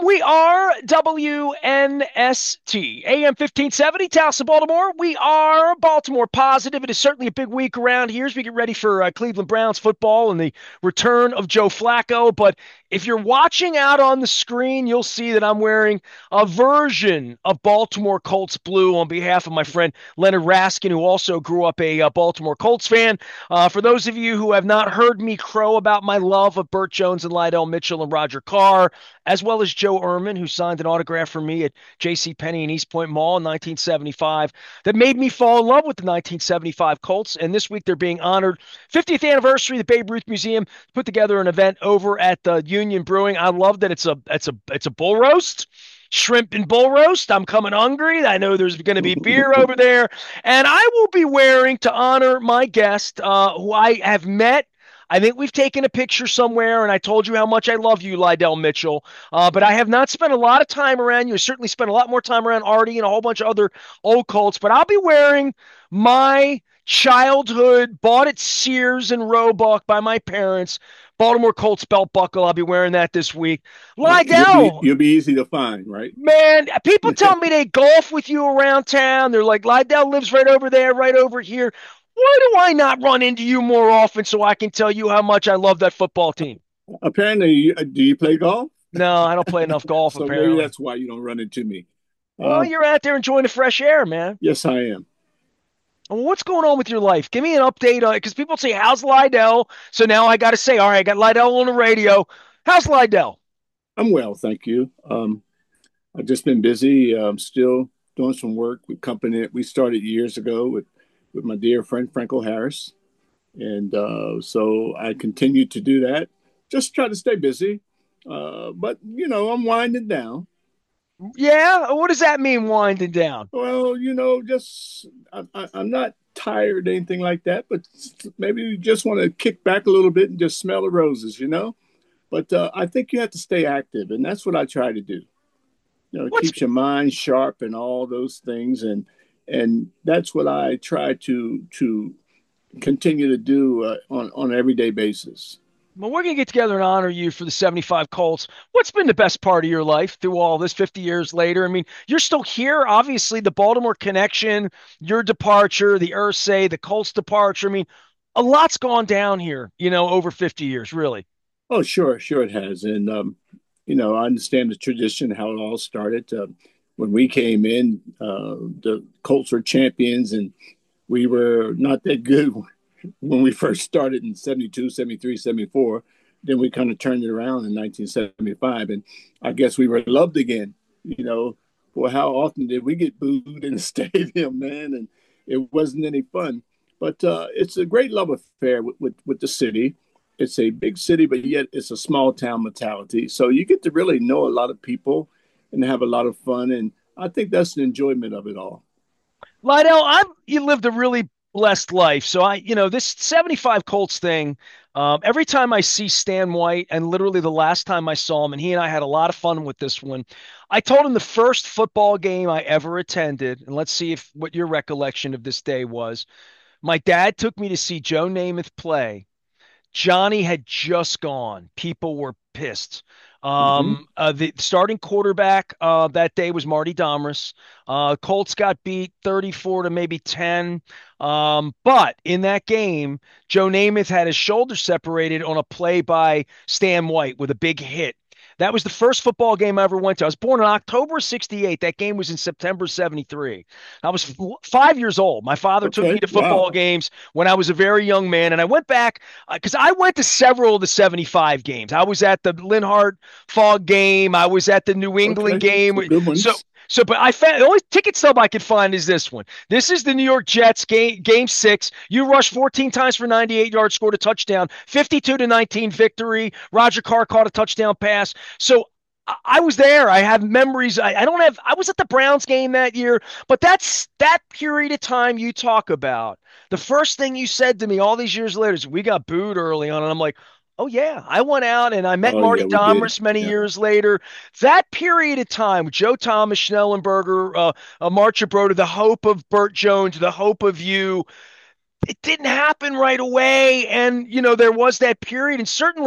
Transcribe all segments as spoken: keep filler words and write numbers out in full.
We are W N S T, A M fifteen seventy, Towson, Baltimore. We are Baltimore positive. It is certainly a big week around here as we get ready for uh, Cleveland Browns football and the return of Joe Flacco. But if you're watching out on the screen, you'll see that I'm wearing a version of Baltimore Colts blue on behalf of my friend Leonard Raskin, who also grew up a uh, Baltimore Colts fan. Uh, for those of you who have not heard me crow about my love of Burt Jones and Lydell Mitchell and Roger Carr, as well as Joe Ehrman, who signed an autograph for me at J C. Penney in East Point Mall in nineteen seventy-five, that made me fall in love with the nineteen seventy-five Colts. And this week they're being honored. fiftieth anniversary, the Babe Ruth Museum put together an event over at the Union Brewing. I love that it's a it's a it's a bull roast. Shrimp and bull roast. I'm coming hungry. I know there's going to be beer over there. And I will be wearing, to honor my guest, uh, who I have met. I think we've taken a picture somewhere, and I told you how much I love you, Lydell Mitchell. Uh, but I have not spent a lot of time around you. I certainly spent a lot more time around Artie and a whole bunch of other old Colts. But I'll be wearing my childhood, bought at Sears and Roebuck by my parents, Baltimore Colts belt buckle. I'll be wearing that this week. Uh, you'll be Lydell, you'll be easy to find, right? man, people tell me they golf with you around town. They're like, Lydell lives right over there, right over here. Why do I not run into you more often so I can tell you how much I love that football team? Apparently, you- uh, do you play golf? No, I don't play enough golf, So maybe apparently. that's why you don't run into me. Well, Uh, you're out there enjoying the fresh air, man. yes, I am. Well, what's going on with your life? Give me an update on it, because people say, how's Lydell? So now I got to say, all right, I got Lydell on the radio. How's Lydell? I'm well, thank you. Um, I've just been busy. Um, still doing some work with company that we started years ago with with my dear friend Franco Harris, and uh, so I continue to do that. Just try to stay busy, uh, but you know I'm winding down. Yeah? What does that mean, winding down? Well, you know, just I, I, I'm not tired or anything like that, but maybe you just want to kick back a little bit and just smell the roses, you know. But uh, I think you have to stay active, and that's what I try to do. You know, it What's keeps your mind sharp and all those things, and and that's what I try to to continue to do uh, on on an everyday basis. Well, we're going to get together and honor you for the seventy-five Colts. What's been the best part of your life through all this fifty years later? I mean, you're still here. Obviously, the Baltimore connection, your departure, the Ursay, the Colts departure. I mean, a lot's gone down here, you know, over fifty years, really. Oh, sure, sure it has, and um, you know, I understand the tradition, how it all started. Uh, when we came in, uh, the Colts were champions, and we were not that good when we first started in seventy-two, seventy-three, seventy-four. Then we kind of turned it around in nineteen seventy-five. And I guess we were loved again. You know, well, how often did we get booed in the stadium, man? And it wasn't any fun. But uh, it's a great love affair with, with, with the city. It's a big city, but yet it's a small town mentality. So you get to really know a lot of people and have a lot of fun. And I think that's the enjoyment of it all. Lydell, I've you lived a really blessed life. So I, you know, this seventy-five Colts thing, um, every time I see Stan White, and literally the last time I saw him, and he and I had a lot of fun with this one. I told him the first football game I ever attended, and let's see if what your recollection of this day was. My dad took me to see Joe Namath play. Johnny had just gone. People were pissed. Mm-hmm. Um, uh, the starting quarterback uh, that day was Marty Domris. Uh, Colts got beat thirty-four to maybe ten. Um, but in that game, Joe Namath had his shoulder separated on a play by Stan White with a big hit. That was the first football game I ever went to. I was born in October sixty-eight. That game was in September seventy-three. I was f- five years old. My father took me Okay. to Wow. football games when I was a very young man. And I went back because uh, I went to several of the seventy-five games. I was at the Linhart Fog game. I was at the New England Okay. game. Some good So, ones. so, but I found the only ticket stub I could find is this one. This is the New York Jets game, game six. You rushed fourteen times for ninety-eight yards, scored a touchdown, fifty-two to nineteen victory. Roger Carr caught a touchdown pass. So I, I was there. I have memories. I, I don't have, I was at the Browns game that year, but that's that period of time you talk about. The first thing you said to me all these years later is we got booed early on. And I'm like, oh, yeah, I went out and I met Oh, Marty yeah, we did. Domris many Yeah. years later. That period of time, Joe Thomas, Schnellenberger, uh, uh, Marchibroda, the hope of Burt Jones, the hope of you, it didn't happen right away. And, you know, there was that period. And certainly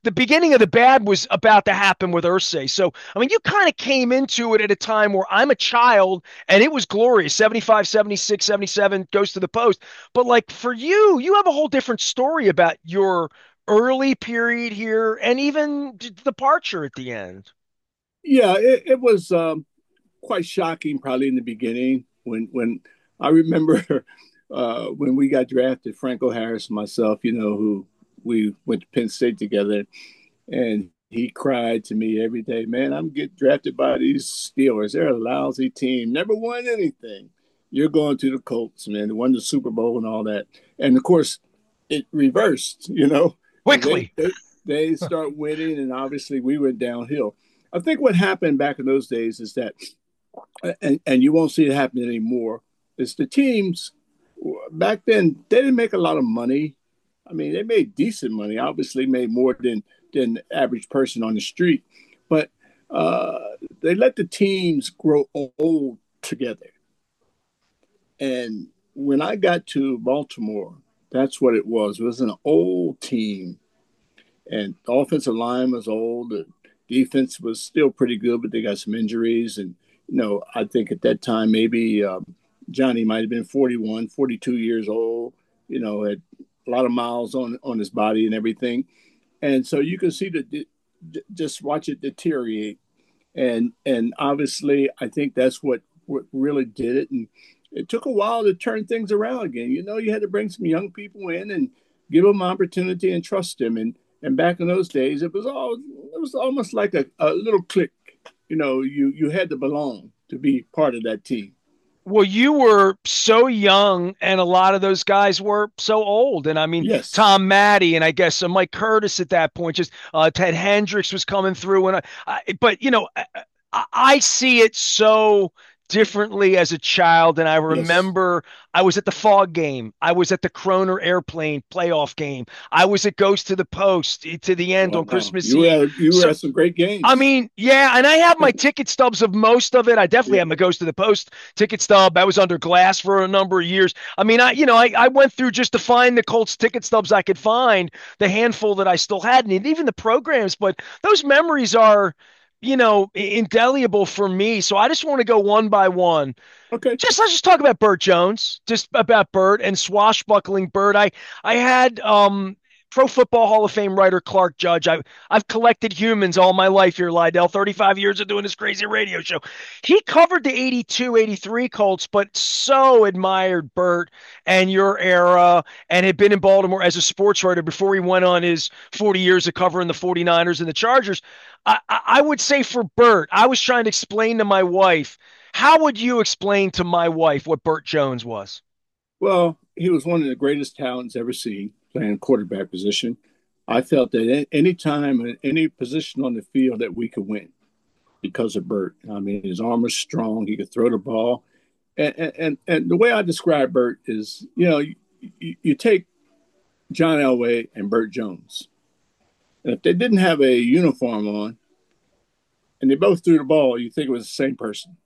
the beginning of the bad was about to happen with Ursay. So, I mean, you kind of came into it at a time where I'm a child and it was glorious. seventy-five, seventy-six, seventy-seven goes to the post. But like for you, you have a whole different story about your early period here and even the departure at the end. Yeah, it, it was um, quite shocking, probably in the beginning when when I remember uh, when we got drafted, Franco Harris and myself, you know, who we went to Penn State together, and he cried to me every day, "Man, I'm getting drafted by these Steelers. They're a lousy team, never won anything. You're going to the Colts, man. They won the Super Bowl and all that." And of course, it reversed, you know. They Quickly. they they start winning, and obviously we went downhill. I think what happened back in those days is that, and, and you won't see it happen anymore, is the teams back then, they didn't make a lot of money. I mean, they made decent money, obviously made more than, than the average person on the street, but uh, they let the teams grow old together. And when I got to Baltimore, that's what it was. It was an old team, and the offensive line was old. The defense was still pretty good, but they got some injuries. And, you know, I think at that time, maybe um, Johnny might have been forty-one, forty-two years old, you know, had a lot of miles on, on his body and everything. And so you can see the, just watch it deteriorate. And, and obviously, I think that's what, what really did it. And it took a while to turn things around again. You know, you had to bring some young people in and give them opportunity and trust them. And, and back in those days, it was all it was almost like a, a little clique. You know, you you had to belong to be part of that team. Well, you were so young, and a lot of those guys were so old. And I mean, Yes. Tom Maddie, and I guess uh, Mike Curtis at that point, just uh, Ted Hendricks was coming through. And I, I but you know, I, I see it so differently as a child. And I Yes. remember I was at the Fog game, I was at the Kroner Airplane playoff game, I was at Ghost to the Post eh, to the end on Wow. Christmas You were Eve. at, you were So at some great I games. mean, yeah, and I have my ticket stubs of most of it. I definitely Yeah. have my Ghost to the Post ticket stub. I was under glass for a number of years. I mean, I you know, I, I went through just to find the Colts ticket stubs I could find, the handful that I still had, and even the programs. But those memories are, you know, indelible for me. So I just want to go one by one. Okay. Just let's just talk about Burt Jones, just about Burt and swashbuckling Burt. I I had um Pro Football Hall of Fame writer Clark Judge. I I've collected humans all my life here, Lydell, thirty-five years of doing this crazy radio show. He covered the eighty-two, eighty-three Colts, but so admired Burt and your era and had been in Baltimore as a sports writer before he went on his forty years of covering the 49ers and the Chargers. I, I would say for Burt, I was trying to explain to my wife, how would you explain to my wife what Burt Jones was? Well, he was one of the greatest talents ever seen playing quarterback position. I felt that any time in any position on the field that we could win because of Burt. I mean, his arm was strong. He could throw the ball. And, and, and the way I describe Burt is, you know, you, you, you take John Elway and Burt Jones. And if they didn't have a uniform on and they both threw the ball, you think it was the same person.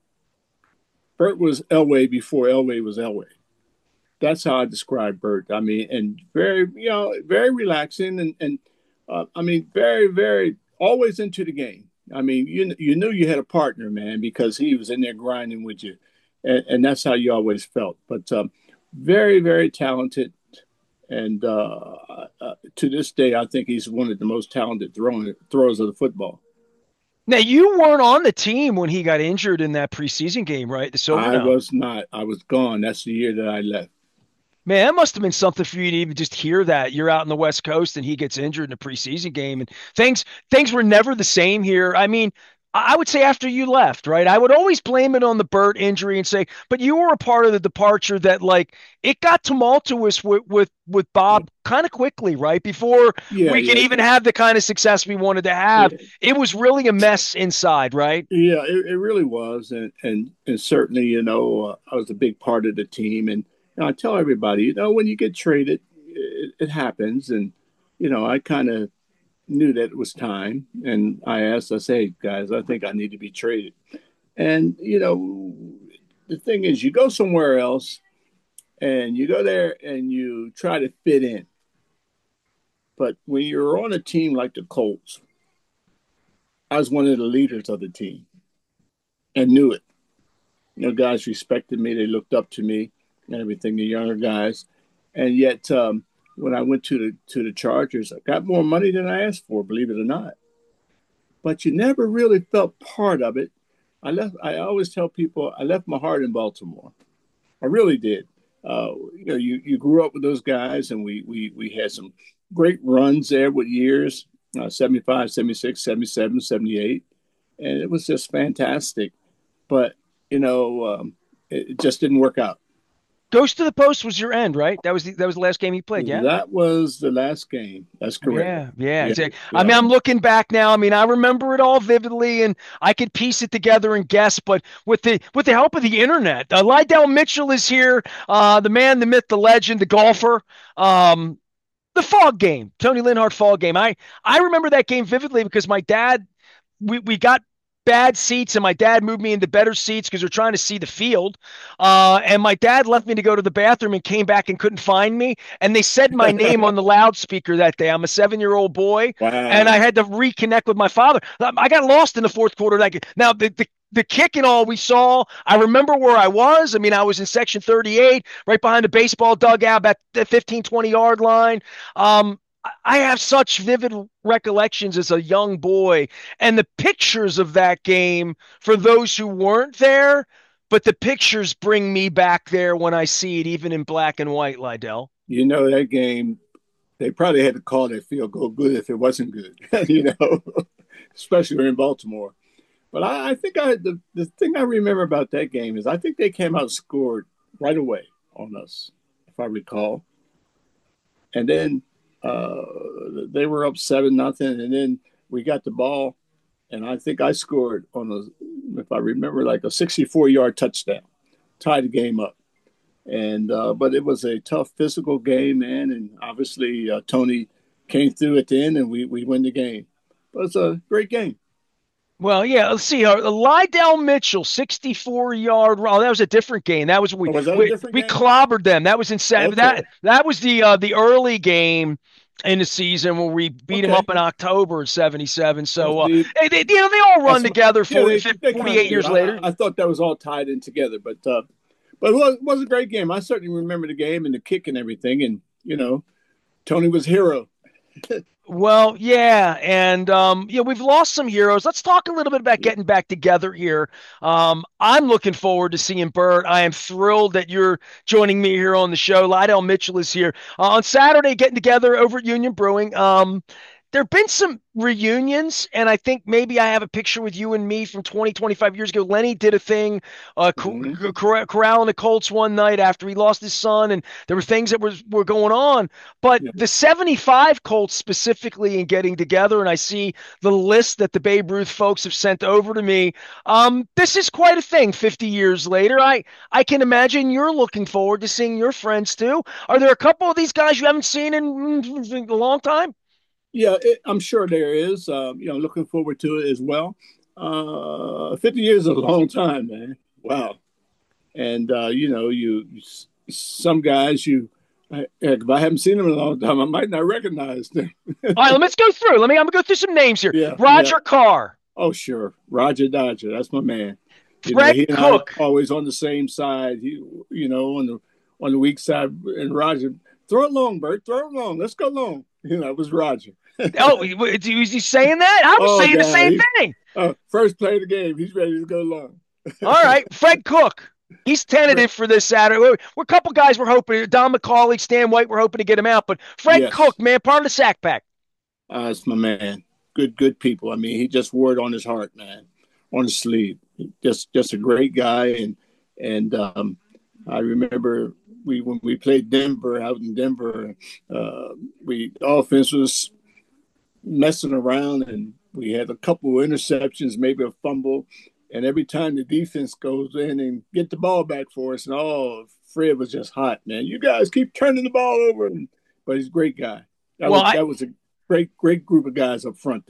Burt was Elway before Elway was Elway. That's how I describe Burt. I mean, and very, you know, very relaxing and, and uh, I mean, very, very always into the game. I mean, you you knew you had a partner, man, because he was in there grinding with you, and, and that's how you always felt. But um, very, very talented, and uh, uh, to this day, I think he's one of the most talented throwing throwers of the football. Now, you weren't on the team when he got injured in that preseason game, right? The Silver I Dome. was not. I was gone. That's the year that I left. Man, that must have been something for you to even just hear that. You're out in the West Coast and he gets injured in a preseason game, and things things were never the same here. I mean, I would say after you left, right? I would always blame it on the Burt injury and say, but you were a part of the departure that like it got tumultuous with with with Yeah, Bob kind of quickly, right? Before yeah, we could yeah, even have the kind of success we wanted to have. yeah. It was really a mess inside, right? Yeah, it, it really was, and and and certainly, you know, uh, I was a big part of the team, and you know, I tell everybody, you know, when you get traded, it, it happens, and you know, I kind of knew that it was time, and I asked, I say, hey, guys, I think I need to be traded, and you know, the thing is, you go somewhere else, and you go there, and you try to fit in, But when you're on a team like the Colts, I was one of the leaders of the team and knew it. You know, guys respected me. They looked up to me and everything, the younger guys. And yet, um, when I went to the to the Chargers, I got more money than I asked for, believe it or not. But you never really felt part of it. I left. I always tell people I left my heart in Baltimore. I really did. Uh, you know, you, you grew up with those guys, and we we we had some great runs there with years, uh, seventy-five, seventy-six, seventy-seven, seventy-eight. And it was just fantastic. But, you know, um, it, it just didn't work out. Ghost to the Post was your end, right? That was the, that was the last game you played, yeah? That was the last game. That's correct. Yeah, yeah, Yeah, exactly. I yeah. mean, I'm looking back now. I mean, I remember it all vividly, and I could piece it together and guess. But with the with the help of the internet, uh, Lydell Mitchell is here. Uh, the man, the myth, the legend, the golfer. Um, the fog game, Tony Linhart fog game. I I remember that game vividly because my dad, we we got bad seats, and my dad moved me into better seats because they're trying to see the field. Uh, and my dad left me to go to the bathroom and came back and couldn't find me. And they said my name on the loudspeaker that day. I'm a seven year old boy, and I Wow. had to reconnect with my father. I got lost in the fourth quarter. Like now, the, the the kick and all we saw, I remember where I was. I mean, I was in section thirty-eight, right behind the baseball dugout at the fifteen, twenty yard line. Um, I have such vivid recollections as a young boy, and the pictures of that game for those who weren't there, but the pictures bring me back there when I see it, even in black and white, Lydell. You know, that game, they probably had to call that field goal good if it wasn't good, you know, especially in Baltimore. But I, I think I the, the thing I remember about that game is I think they came out and scored right away on us, if I recall. And then uh, they were up seven nothing, and then we got the ball, and I think I scored on a, if I remember, like a sixty-four yard touchdown, tied the game up. And uh, but it was a tough physical game, man, and obviously uh, Tony came through at the end, and we we win the game. But it's a great game. Well, yeah, let's see. Uh, Lydell Mitchell, sixty-four yard run. Oh, that was a different game. That was we Oh, was that a we, different we game? clobbered them. That was in se- Okay, that that was the uh, the early game in the season where we beat them okay. up in October of seventy-seven. Well, So uh, see, they, they, you know, they all run that's together yeah, forty, they fifty, they kind of forty-eight do. years I, later. I thought that was all tied in together, but uh, but it was, it was a great game. I certainly remember the game and the kick and everything, and you know, Tony was hero. Well, yeah, and um, yeah, we've lost some heroes. Let's talk a little bit about Yeah. getting back together here. Um, I'm looking forward to seeing Bert. I am thrilled that you're joining me here on the show. Lydell Mitchell is here uh, on Saturday, getting together over at Union Brewing. Um, there have been some reunions, and I think maybe I have a picture with you and me from twenty, twenty-five years ago. Lenny did a thing, uh, Mm-hmm. cor- corralling the Colts one night after he lost his son, and there were things that was, were going on. But Yeah. the seventy-five Colts specifically in getting together, and I see the list that the Babe Ruth folks have sent over to me. Um, this is quite a thing fifty years later. I, I can imagine you're looking forward to seeing your friends too. Are there a couple of these guys you haven't seen in, in a long time? Yeah, it, I'm sure there is. Um, you know, looking forward to it as well. Uh, fifty years is a long time, man. Wow. And uh, you know, you some guys you if I haven't seen them in a long time, I might not recognize them. All right, let's go through. Let me. I'm gonna go through some names here. Yeah, yeah. Roger Carr, Oh, sure. Roger Dodger, that's my man. You know, Fred he and I are Cook. always on the same side. He, you know, on the on the weak side, and Roger, throw it long, Bert, throw it long. Let's go long. You know, it was Roger. Oh, was he saying that? I was Oh saying the God, same he, thing. uh, first play of the game, he's ready to go long. All right, Fred Cook. He's tentative for this Saturday. We're, we're a couple guys we're hoping. Don McCauley, Stan White, we're hoping to get him out. But Fred Yes, Cook, man, part of the sack pack. uh, it's my man. Good, good people. I mean, he just wore it on his heart, man, on his sleeve. Just, just a great guy. And and um, I remember we when we played Denver out in Denver, uh, we the offense was messing around, and we had a couple of interceptions, maybe a fumble. And every time the defense goes in and get the ball back for us, and oh, Fred was just hot, man. You guys keep turning the ball over, and, but he's a great guy. That Well, was I, that was a great great group of guys up front there.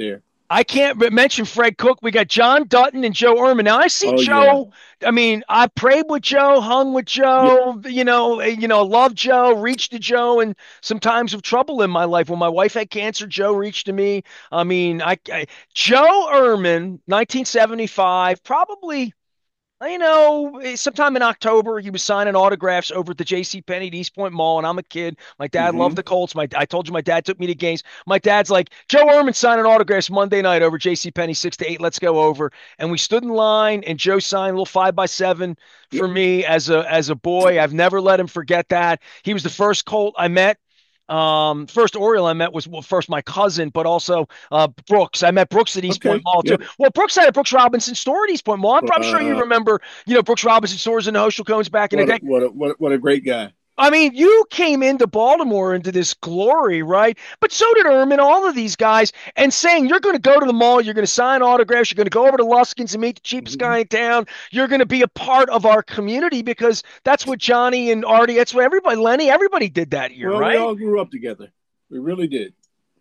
I can't mention Fred Cook. We got John Dutton and Joe Ehrman. Now I see Oh yeah, Joe. I mean, I prayed with Joe, hung with yeah. Joe. You know, you know, love Joe, reached to Joe, and some times of trouble in my life. When my wife had cancer, Joe reached to me. I mean, I, I Joe Ehrman, nineteen seventy-five, probably you know, sometime in October, he was signing autographs over at the J C. Penney at East Point Mall, and I'm a kid. My dad loved Hmm. the Colts. My I told you my dad took me to games. My dad's like, Joe Ehrman signing autographs Monday night over J C. Penney, six to eight. Let's go over. And we stood in line, and Joe signed a little five by seven for Yep. me as a as a boy. I've never let him forget that. He was the first Colt I met. Um, first Oriole I met was well, first my cousin, but also uh, Brooks. I met Brooks at East Point Okay. Mall too. Yep. Well, Brooks had a Brooks Robinson store at East Point Mall. I'm, I'm sure you Uh, remember, you know, Brooks Robinson stores in the Hoschel Cones back in the what a, day. what a, what a, what a great guy. I mean, you came into Baltimore into this glory, right? But so did Ehrman, all of these guys, and saying you're going to go to the mall, you're going to sign autographs, you're going to go over to Luskin's and meet the cheapest Hmm. guy in town. You're going to be a part of our community because that's what Johnny and Artie, that's what everybody, Lenny, everybody did that here, Well, we right? all grew up together. We really did.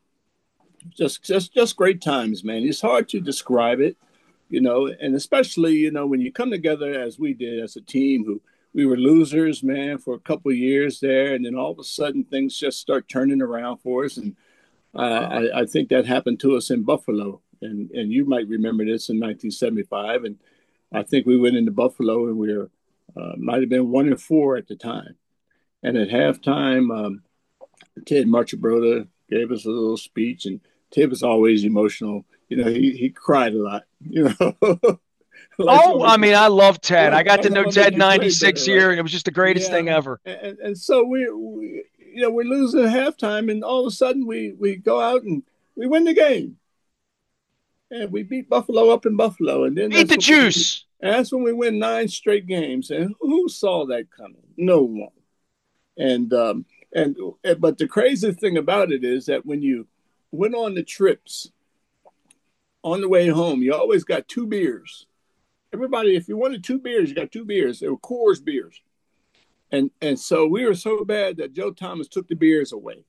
Just just just great times, man. It's hard to describe it, you know, and especially, you know, when you come together as we did as a team who we were losers, man, for a couple of years there, and then all of a sudden things just start turning around for us. And uh, I, I think that happened to us in Buffalo, and and you might remember this in nineteen seventy-five. And I think we went into Buffalo and we were uh, might have been one and four at the time. And at halftime, um, Ted Marchibroda gave us a little speech, and Ted was always emotional. You know, he he cried a lot. You know, life's Oh, gonna I make you mean, I love Ted. I got to life's know gonna make Ted you play ninety-six better, right? here, and it was just the greatest Yeah, thing ever. and and so we, we you know we're losing at halftime, and all of a sudden we we go out and we win the game, and we beat Buffalo up in Buffalo, and then Eat that's the when we, juice. and that's when we win nine straight games, and who saw that coming? No one. And um, and but the crazy thing about it is that when you went on the trips on the way home, you always got two beers. Everybody, if you wanted two beers, you got two beers. They were Coors beers, and and so we were so bad that Joe Thomas took the beers away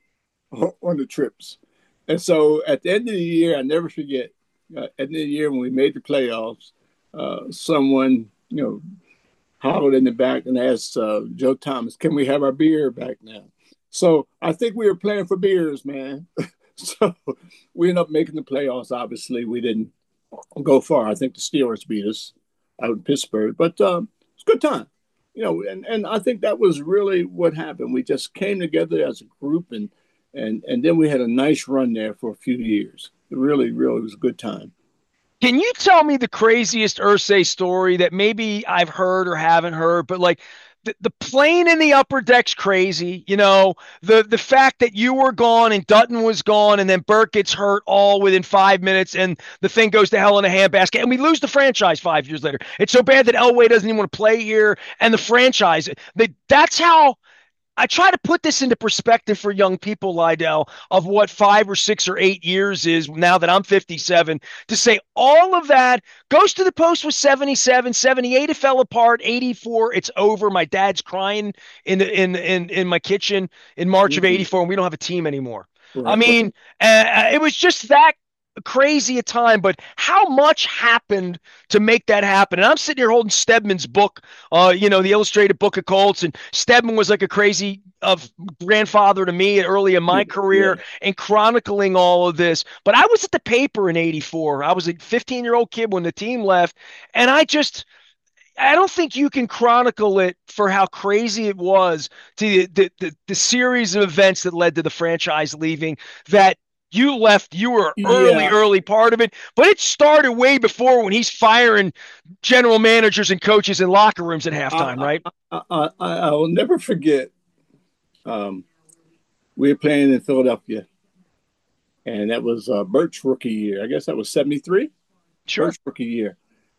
on the trips. And so at the end of the year, I never forget. Uh, at the end of the year when we made the playoffs, uh, someone you know hollered in the back and asked uh, Joe Thomas, "Can we have our beer back now?" So I think we were playing for beers, man. So we ended up making the playoffs. Obviously, we didn't go far. I think the Steelers beat us out in Pittsburgh, but um, it's a good time, you know. And, and I think that was really what happened. We just came together as a group, and and and then we had a nice run there for a few years. It really, really was a good time. Can you tell me the craziest Ursay story that maybe I've heard or haven't heard, but like the, the plane in the upper deck's crazy, you know, the the fact that you were gone and Dutton was gone and then Burke gets hurt all within five minutes and the thing goes to hell in a handbasket and we lose the franchise five years later. It's so bad that Elway doesn't even want to play here and the franchise. They, that's how I try to put this into perspective for young people, Lydell, of what five or six or eight years is now that I'm fifty-seven, to say all of that goes to the post with seventy-seven, seventy-eight, it fell apart, eighty-four, it's over. My dad's crying in the, in, in, in my kitchen in March of Mm-hmm. eighty-four, and we don't have a team anymore. I Right, right. mean, uh, it was just that crazy a time, but how much happened to make that happen? And I'm sitting here holding Stedman's book, uh, you know, the illustrated book of Colts, and Stedman was like a crazy of grandfather to me early in Yeah, my career yeah. and chronicling all of this. But I was at the paper in eighty-four. I was a fifteen year old kid when the team left, and I just I don't think you can chronicle it for how crazy it was to the, the, the, the series of events that led to the franchise leaving that you left, you were early, Yeah, early part of it, but it started way before when he's firing general managers and coaches in locker rooms at halftime, I, right? I, I, I, I will never forget. Um, we were playing in Philadelphia, and that was uh, Bert's rookie year. I guess that was seventy-three, Sure. Bert's rookie year.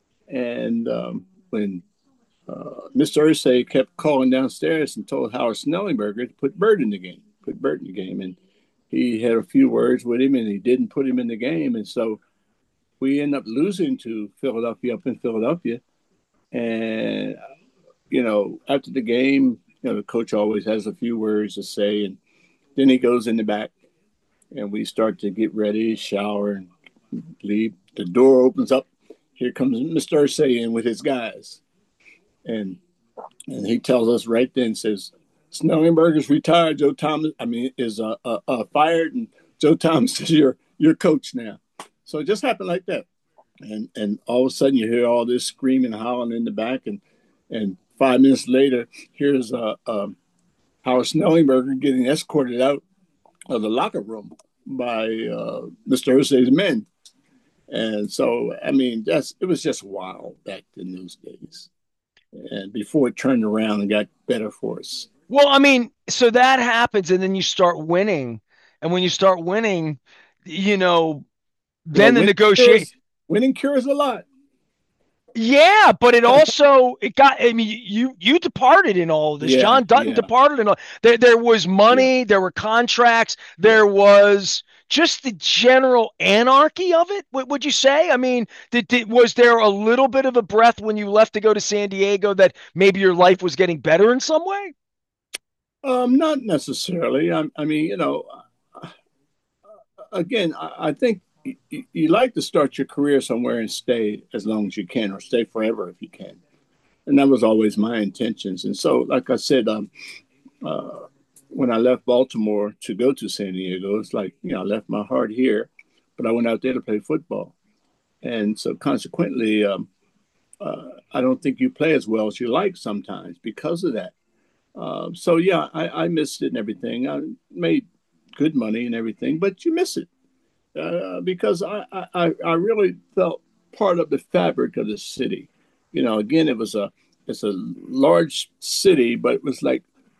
And um, when uh, Mister Ursay kept calling downstairs and told Howard Snellenberger to put Bert in the game, put Bert in the game. And he had a few words with him, and he didn't put him in the game. And so we ended up losing to Philadelphia up in Philadelphia. And, you know, after the game, you know, the coach always has a few words to say. And then he goes in the back, and we start to get ready, shower, and leave. The door opens up. Here comes Mister Irsay in with his guys, and and he tells us right then, says, Snellenberger's retired. Joe Thomas, I mean, is uh, uh, uh, fired, and Joe Thomas is your your coach now. So it just happened like that, and and all of a sudden you hear all this screaming, howling in the back, and and five minutes later, here's uh, uh, Howard Snellenberger getting escorted out of the locker room by uh, Mister Irsay's men. And so, I mean, that's it was just wild back in those days. And before it turned around and got better for us. Well, I mean, so that happens, and then you start winning. And when you start winning, you know, then well, the negotiation. Winning cures a lot. Yeah, but it also it got. I mean, you you departed in all of this. Yeah, John Dutton yeah. departed in all. There there was money. Yeah. There were contracts. There was just the general anarchy of it. What would you say? I mean, did, did was there a little bit of a breath when you left to go to San Diego that maybe your life was getting better in some way? Um, not necessarily. I, I mean, you know, again, I, I think. You, you like to start your career somewhere and stay as long as you can, or stay forever if you can. And that was always my intentions. And so, like I said, um, uh, when I left Baltimore to go to San Diego, it's like, you know, I left my heart here, but I went out there to play football. And so consequently, um, uh, I don't think you play as well as you like sometimes because of that. Uh, so, yeah, I, I missed it and everything. I made good money and everything, but you miss it. Uh, because I, I, I really felt part of the fabric of the city. You know, again, it was a it's a large city, but it was like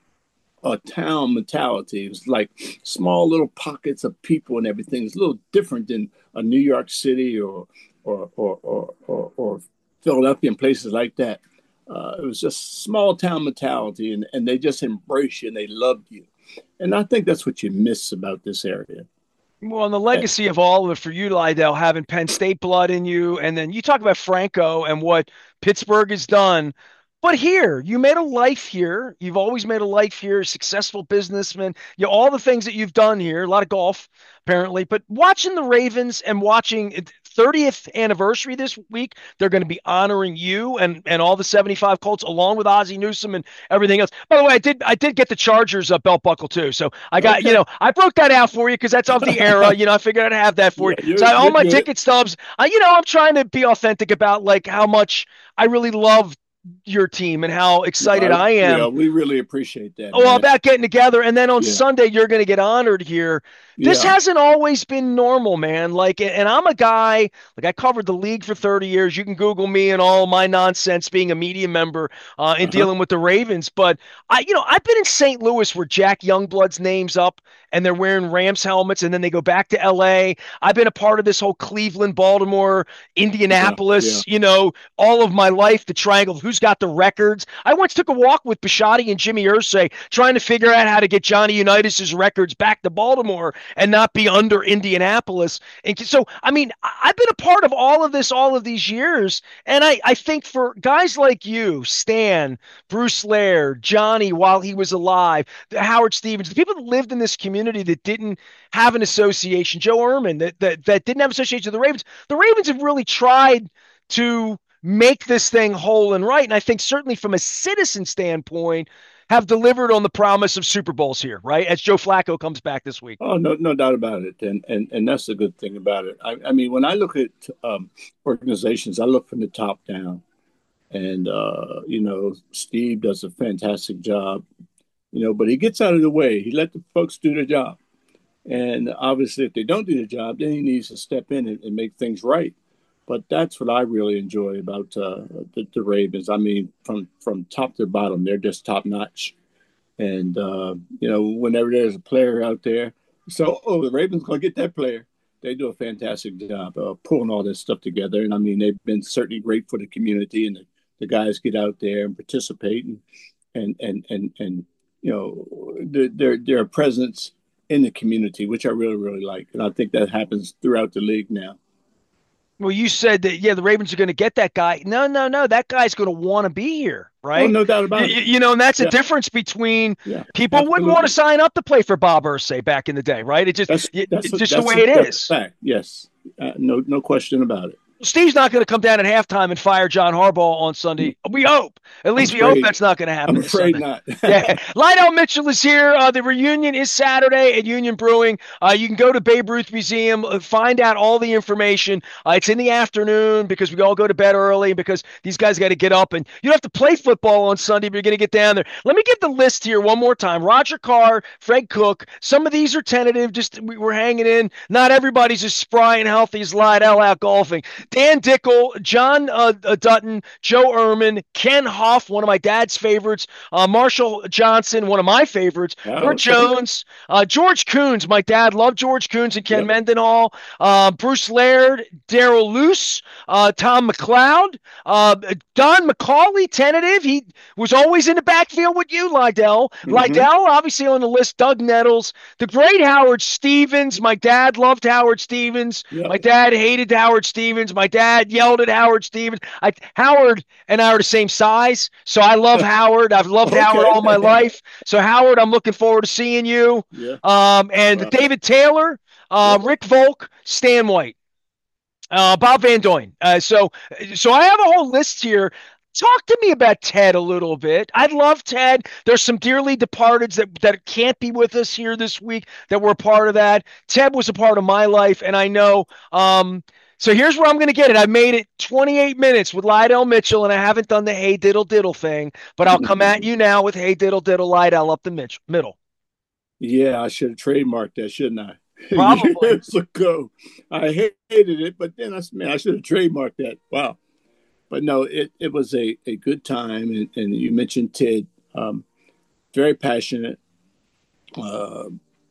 a town mentality. It was like small little pockets of people and everything. It's a little different than a New York City or or or or, or, or Philadelphia and places like that. Uh, it was just small town mentality, and, and they just embraced you and they loved you. And I think that's what you miss about this area. Well, and the legacy of all of it for you, Lydell, having Penn State blood in you, and then you talk about Franco and what Pittsburgh has done. But here, you made a life here. You've always made a life here, successful businessman. You know, all the things that you've done here, a lot of golf, apparently. But watching the Ravens and watching thirtieth anniversary this week, they're going to be honoring you and, and all the seventy-five Colts, along with Ozzie Newsome and everything else. By the way, I did I did get the Chargers uh, belt buckle too. So I got, okay. you know, I broke that out for you because that's of the era. You know, I figured I'd have that for yeah, you. So I, all my good. ticket stubs, I, you know, I'm trying to be authentic about like how much I really love your team and how excited uh, I am. Yeah, we really appreciate that. Oh, man. About getting together. And then on yeah. Sunday, you're going to get honored here. This yeah. hasn't always been normal, man. Like, and I'm a guy, like I covered the league for thirty years. You can Google me and all my nonsense being a media member uh, and uh-huh. dealing with the Ravens. But I, you know, I've been in Saint Louis where Jack Youngblood's name's up and they're wearing Rams helmets and then they go back to L A. I've been a part of this whole Cleveland, Baltimore, Indianapolis, yeah. you know, all of my life, the triangle, who's got the records. I once took a walk with Bisciotti and Jimmy Irsay trying to figure out how to get Johnny Unitas's records back to Baltimore and not be under Indianapolis. And so, I mean, I've been a part of all of this all of these years. And I, I think for guys like you, Stan, Bruce Laird, Johnny while he was alive, Howard Stevens, the people that lived in this community that didn't have an association, Joe Ehrman, that, that, that didn't have association with the Ravens, the Ravens have really tried to make this thing whole and right. And I think certainly from a citizen standpoint, have delivered on the promise of Super Bowls here, right? As Joe Flacco comes back this week. Oh, no, no doubt about it. And and and that's the good thing about it. I, I mean, when I look at um, organizations, I look from the top down. And, uh, you know, Steve does a fantastic job, you know, but he gets out of the way. He let the folks do their job. And obviously, if they don't do the job, then he needs to step in and, and make things right. But that's what I really enjoy about uh, the, the Ravens. I mean, from, from top to bottom, they're just top notch. And, uh, you know, whenever there's a player out there, so, oh, the Ravens going to get that player. They do a fantastic job uh, pulling all this stuff together. And, I mean, they've been certainly great for the community. And the, the guys get out there and participate. And, and, and, and, and you know, they're, they're a presence in the community, which I really, really like. And I think that happens throughout the league now. Well, you said that, yeah, the Ravens are going to get that guy. No, no, no. That guy's going to want to be here, right? Oh, no doubt about you, it. You know, and that's yeah. a difference between yeah, people absolutely. wouldn't want to sign up to play for Bob Irsay back in the day, right? It just, that's, it, that's it's a, just that's the way a, it is. Fact. Yes, Uh, no, no question about it. Steve's not going to come down at halftime and fire John Harbaugh on Sunday. We hope. At I'm least we hope afraid. that's not going to I'm happen this afraid Sunday. not. Yeah. Lionel Mitchell is here. Uh, the reunion is Saturday at Union Brewing. Uh, you can go to Babe Ruth Museum, uh, find out all the information. Uh, it's in the afternoon because we all go to bed early because these guys got to get up. And you don't have to play football on Sunday, but you're going to get down there. Let me get the list here one more time. Roger Carr, Fred Cook. Some of these are tentative. Just we, we're hanging in. Not everybody's as spry and healthy as Lionel out golfing. Dan Dickel, John uh, uh, Dutton, Joe Ehrman, Ken Huff, one of my dad's favorites, uh, Marshall Johnson, one of my favorites, Oh, Bert okay. Jones, uh, George Coons. My dad loved George Coons and Ken Yep. Mendenhall, uh, Bruce Laird, Daryl Luce, uh, Tom McLeod, uh, Don McCauley, tentative. He was always in the backfield with you, Lydell. Mm-hmm. Lydell, obviously on the list, Doug Nettles, the great Howard Stevens. My dad loved Howard Stevens. Yep. My dad hated Howard Stevens. My dad yelled at Howard Stevens. I, Howard and I are the same size, so I love Howard. I've loved Okay. Howard all my life. So Howard, I'm looking forward to seeing you. Yeah. Um, and Wow. David Taylor, uh, Yep. Rick Volk, Stan White, uh, Bob Van Doyne. Uh, so, so I have a whole list here. Talk to me about Ted a little bit. I love Ted. There's some dearly departeds that, that can't be with us here this week that were a part of that. Ted was a part of my life, and I know. Um, so here's where I'm going to get it. I made it twenty-eight minutes with Lydell Mitchell, and I haven't done the hey diddle diddle thing, but I'll come at you now with hey diddle diddle Lydell up the Mitch- middle. Yeah, I should have trademarked that, shouldn't I? Probably. Years ago. I hated it, but then I said, man, I should have trademarked that. Wow. But no, it, it was a, a good time. And, and you mentioned Ted, um, very passionate. Uh,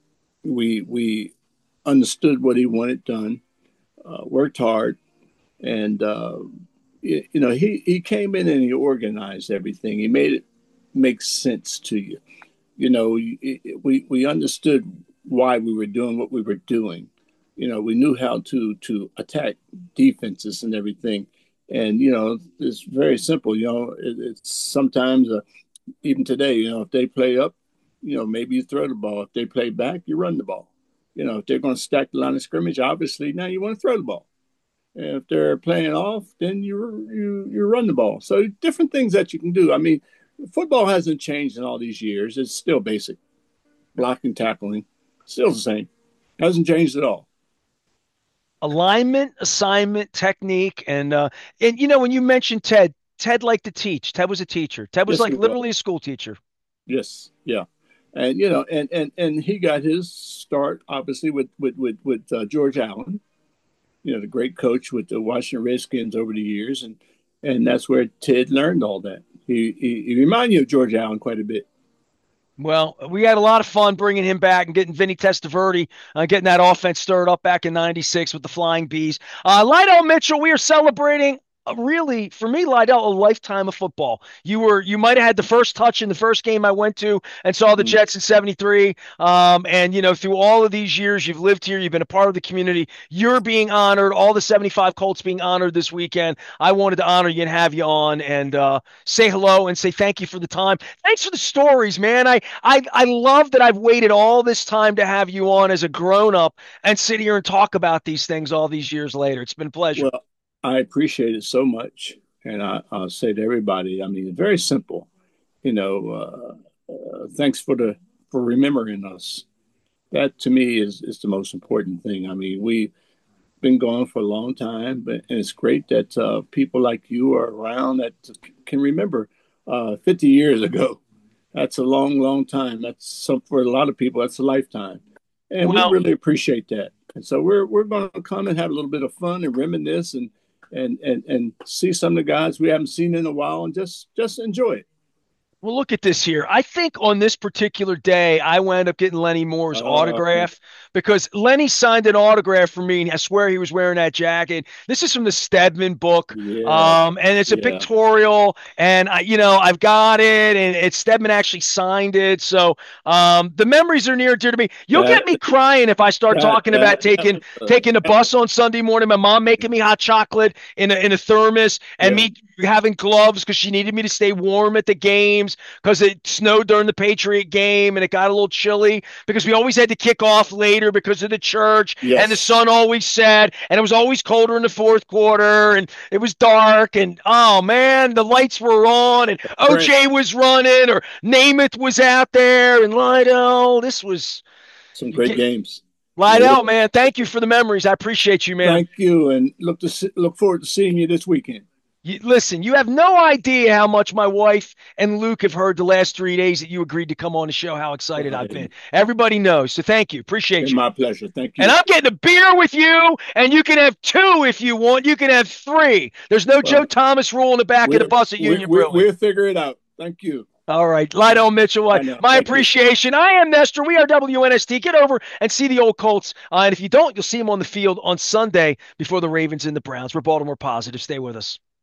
we we understood what he wanted done, uh, worked hard. And, uh, you, you know, he, he came in and he organized everything. He made it make sense to you. You know, it, we, we understood why we were doing what we were doing. You know, we knew how to to attack defenses and everything. And, you know, it's very simple. You know, it, it's sometimes, uh, even today, you know, if they play up, you know, maybe you throw the ball. If they play back, you run the ball. You know, if they're going to stack the line of scrimmage, obviously now you want to throw the ball. And if they're playing off, then you you you run the ball. So different things that you can do. I mean, football hasn't changed in all these years. It's still basic. Blocking, tackling, still the same. Hasn't changed at all. Alignment, assignment, technique, and uh, and you know when you mentioned Ted, Ted liked to teach. Ted was a teacher. Ted was Yes, like he was. literally a school teacher. Yes, yeah, and you know, and and and he got his start obviously with with with, with uh, George Allen, you know, the great coach with the Washington Redskins over the years, and and that's where Ted learned all that. He he, he reminded you of George Allen quite a bit. Well, we had a lot of fun bringing him back and getting Vinny Testaverde, uh, getting that offense stirred up back in ninety-six with the Flying Bees. Uh, Lydell Mitchell, we are celebrating. Uh, really, for me, Lydell, a lifetime of football. You were, you might have had the first touch in the first game I went to and saw the Mhm. Jets in seventy-three. Um, and you know, through all of these years, you've lived here, you've been a part of the community. You're being honored. All the seventy-five Colts being honored this weekend. I wanted to honor you and have you on and uh, say hello and say thank you for the time. Thanks for the stories, man. I, I, I love that I've waited all this time to have you on as a grown up and sit here and talk about these things all these years later. It's been a pleasure. Well, I appreciate it so much, and I, I'll say to everybody, I mean, very simple. You know, uh, uh, thanks for the for remembering us. That to me is is the most important thing. I mean, we've been gone for a long time, but and it's great that uh, people like you are around that can remember uh, fifty years ago. That's a long, long time. That's some for a lot of people. That's a lifetime, and Well, we really appreciate that. And so we're we're going to come and have a little bit of fun and reminisce and and and and see some of the guys we haven't seen in a while and just just enjoy it. Well, look at this here. I think on this particular day, I wound up getting Lenny Moore's Uh, autograph because Lenny signed an autograph for me. And I swear he was wearing that jacket. This is from the Stedman book. yeah, Um, and it's a yeah, pictorial. And, I, you know, I've got it. And it's Stedman actually signed it. So um, the memories are near and dear to me. You'll that get me crying if I start that talking about that, taking that uh, taking the bus on Sunday morning, my mom making me hot chocolate in a, in a thermos, and yeah, me having gloves because she needed me to stay warm at the games times because it snowed during the Patriot game and it got a little chilly because we always had to kick off later because of the church and the Yes. sun always set and it was always colder in the fourth quarter and it was dark and oh man, the lights were on and Right. O J was running or Namath was out there and Lydell. This was Some great games. Yeah. Lydell, man. Thank you for the memories. I appreciate you, man. Thank you, and look to see, look forward to seeing you this weekend. You, listen, you have no idea how much my wife and Luke have heard the last three days that you agreed to come on the show, how excited I've been. Everybody knows. So thank you. Appreciate you. My pleasure. Thank you. And I'm getting a beer with you, and you can have two if you want. You can have three. There's no well, Joe Thomas rule in the back of the bus at Union we, Brewing. We'll figure it out. Thank you. All right. Lydell Mitchell, my Thank appreciation. You. I am Nestor. We are W N S T. Get over and see the old Colts. Uh, and if you don't, you'll see them on the field on Sunday before the Ravens and the Browns. We're Baltimore Positive. Stay with us.